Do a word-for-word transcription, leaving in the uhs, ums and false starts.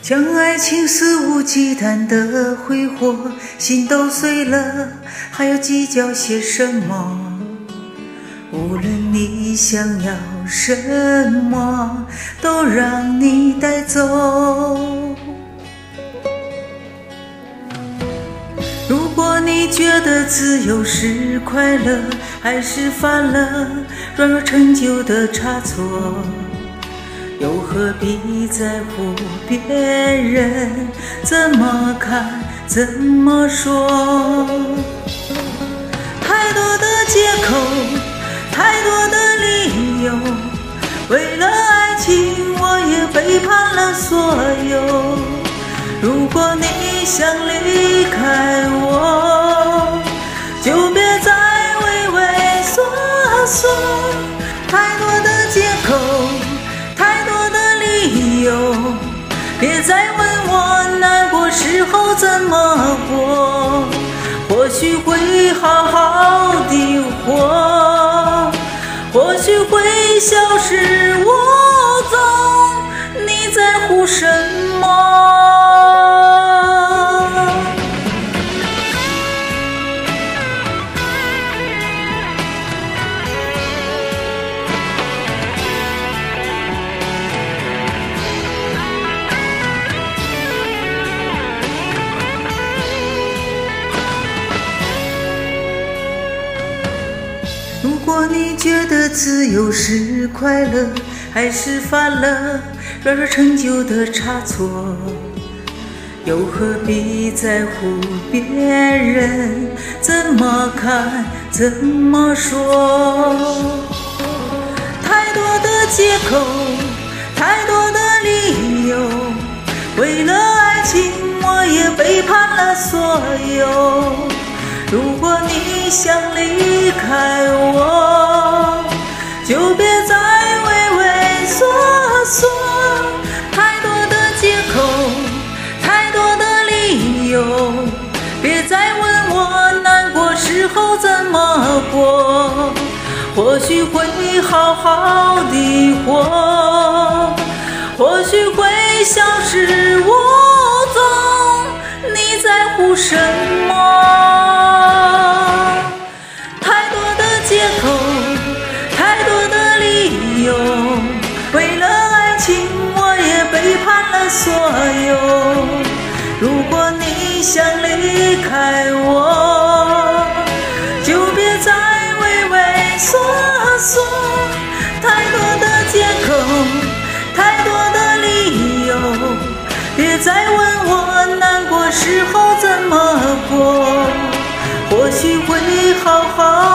将爱情肆无忌惮的挥霍，心都碎了，还要计较些什么？无论你想要什么，都让你带走。如果你觉得自由是快乐，还是犯了软弱陈旧的差错，又何必在乎别人怎么看怎么说？太多的借口，太多的理由，为了爱情我也背叛了所有。如果你想离开我，就别再畏畏缩缩。太多的借口，太多的理由，别再问我难过时候怎么过。或许会好好的活，或许会消失无踪，你在乎什么？如果你觉得自由是快乐，还是犯了软弱陈旧的差错，又何必在乎别人怎么看怎么说？太多的借口，太多的理由，为了爱情我也背叛了所有。如果你想离开我，就别再畏畏缩缩。太多的借口，太多的理由，别再问我难过时候怎么过。或许会好好的活，或许会消失无踪，你在乎什么？为了爱情我也背叛了所有。如果你想离开我，就别再畏畏缩缩。太多的借口，太多的理由，别再问我难过时候怎么过。或许会好好